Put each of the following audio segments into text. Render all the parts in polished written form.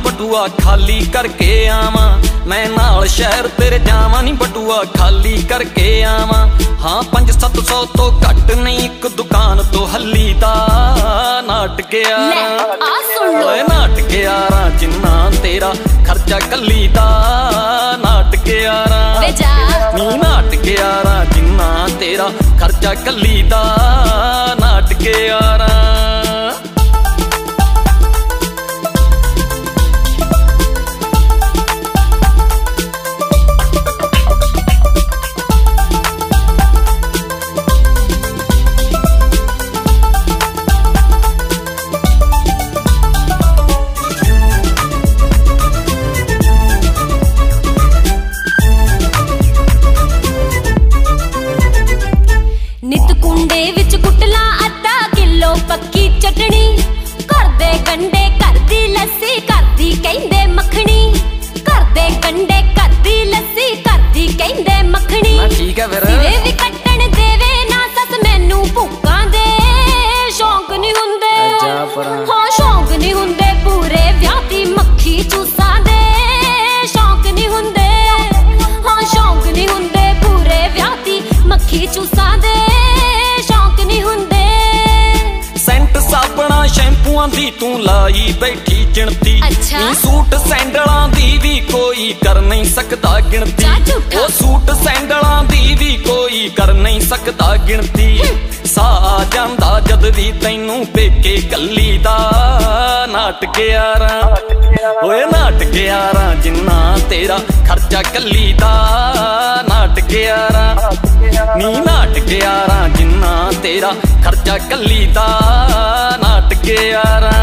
बटुआ खाली करके आवा, मैं नाल शहर तेरे जावा नी बटुआ खाली करके आवा। हाँ 500-700 तो घट नहीं एक दुकान तो हली दा नाट के आरा, नाट के आरा जिन्ना तेरा खर्चा कली दा नाट के आरा नी, नाट के आरा जिन्ना तेरा खर्चा कली दा नाट के आरा। नित कुंडे विच कुटला अद्धा किलो पक्की चटनी, घर दे गंडे घर दी लस्सी घर दी कहंदे मखनी, घर दे गंडे घर दी लस्सी घर दी कहंदे मखनी। ठीक है फिर सिरे भी कट्टन देवे ना सस मैनू भुक्कां दे शौक नहीं हुंदे, हाँ शौक नहीं हुंदे पूरे व्याह दी मक्खी चूसां दे शौक नहीं हुंदे, हाँ शौक नहीं हुंदे पूरे व्याह दी मक्खी चूसां दे शौक नहीं हुंदे। सेंट साबणा शैंपूआं दी तू लाई बैठी चिणती, सूट सैंडलां दी भी कोई कर नहीं सकदा गिणती, ओ सूट सैंडलां दी भी कोई कर नहीं सकदा गिणती। सा जांदा जद भी तैनू पेके कल्ली दा नाट के आरा, ओए नाट के आरा जिन्ना तेरा खर्चा कल्ली दा नाट के आरा नी, नाट के आरा जिन्ना तेरा खर्चा कल्ली दा नाट के आरा।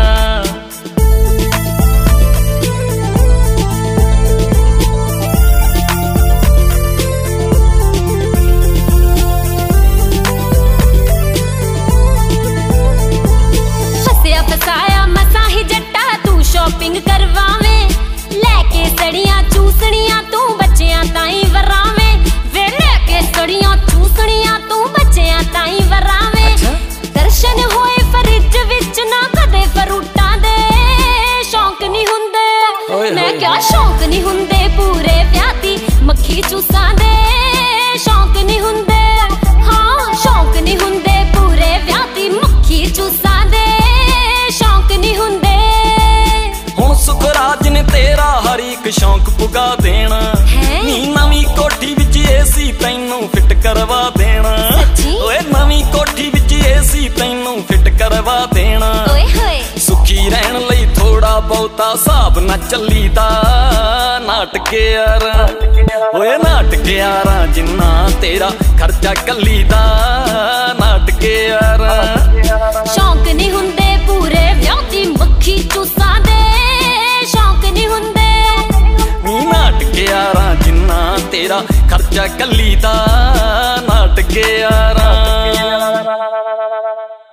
फसिया फसाया मसा ही जट्टा तू शॉपिंग करवावे, लैके सड़ियां चूसणियां तू बच्चियां ताई वरावे, वे लैके सड़ियां चूसणियां तू बच्चियां ताई वरावे। दर्शन होए फ्रिज विच ना कदे फरूटां दे शौक नहीं हुंदे, मैं क्या शौक नहीं हुंदे पूरे व्याह दी मक्खी चूसां दे शौक नहीं हुंदे, हाँ शौक नहीं हुंदे पूरे व्याह दी मक्खी चूसां दे शौक नहीं हुंदे। हुण सुखराज ने तेरा हर एक शौक पुगा देना, नी नवी कोठी विच एसी तैनू फिट करवा देना, ओए नवी कोठी विच एसी तैनू फिट करवा देना। सुखी रहन लई थोड़ा बहुता हिसाब ना चली दा नाट के आरा, ओए नाट के आरा जिन्ना तेरा खर्चा कली दा नाट के आरा। शौक नहीं हुंदे पूरे व्याह दी मक्खी चूसां दे शौक नहीं हुंदे, नी नाट के आरा जिन्ना तेरा खर्चा कली दा नाट के आरा।